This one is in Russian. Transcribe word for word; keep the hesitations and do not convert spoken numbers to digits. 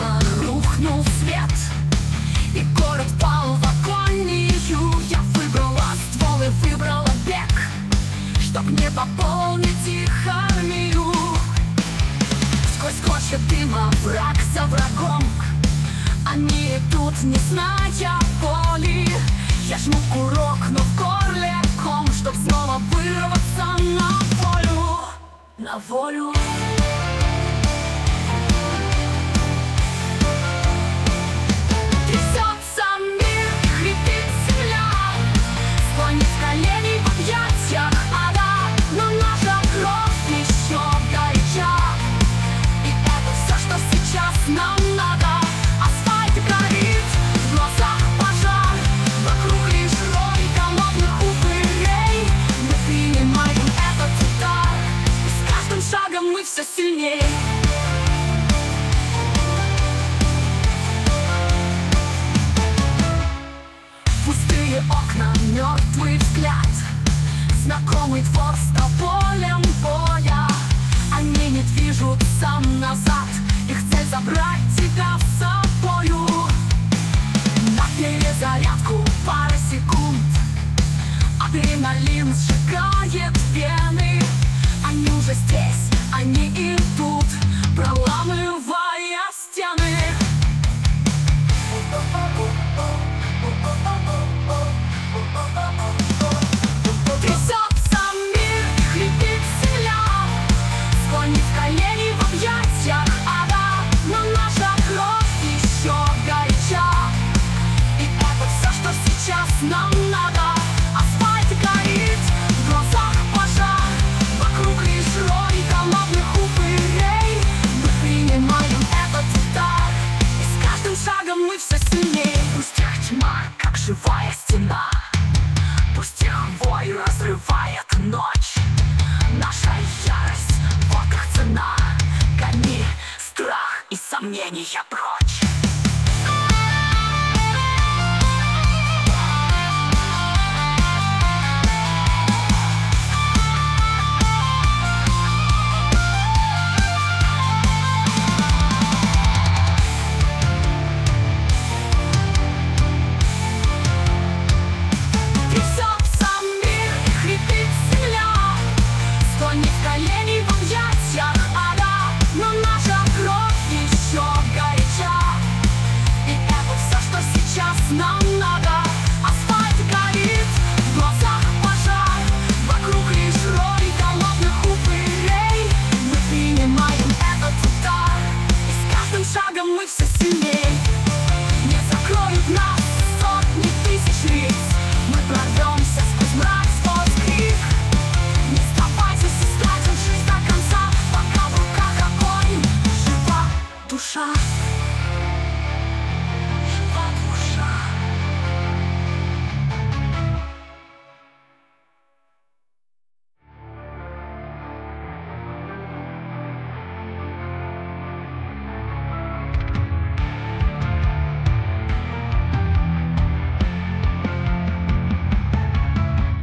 снова рухнул свет, и город пал в агонию. Я выбрала ствол и выбрала бег, чтоб не пополнить их армию. Сквозь кочки дыма, враг за врагом, они идут, не зная боли. Я жму курок, но в горле ком, чтоб снова вырваться на волю, на волю. Трясется мир, хрипит земля, склонит колени в объятиях ада, но наша кровь еще горяча, и это все, что сейчас нам надо. Асфальт горит, в глазах пожар, вокруг лишь рой голодных упырей. Мы принимаем этот удар, и с каждым шагом мы все сильней. Пустые окна, мертвый взгляд, знакомый двор с тополем боя. Они не движутся назад, их цель забрать тебя с собою. На перезарядку пара секунд, адреналин сжигает вены. Они уже здесь, они идут, проламывая стены. Трясется мир, хрипит земля, склонит колени в объятиях ада, но наша кровь еще горяча, и это все, что сейчас нам надо. Асфальт горит, в глазах пожар, вокруг лишь рой голодных упырей. Мы принимаем этот удар, и с каждым шагом мы все сильнее. Пусть их тьма, как живая стена, пусть их вой разрывает ночь. Наша ярость, вот их цена. Гони страх и сомнения прочь.